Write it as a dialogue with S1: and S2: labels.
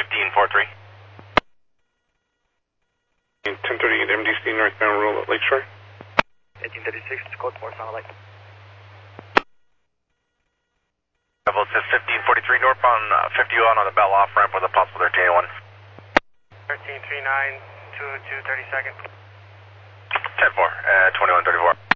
S1: 1543.
S2: 1038 MDC northbound roll at Lakeshore.
S3: 1836, code 4, sound light.
S1: Level says 1543 northbound, 50 on the Bell off ramp with a possible 1381.
S3: 1339, 22, 32nd.
S1: 10-4, 2134.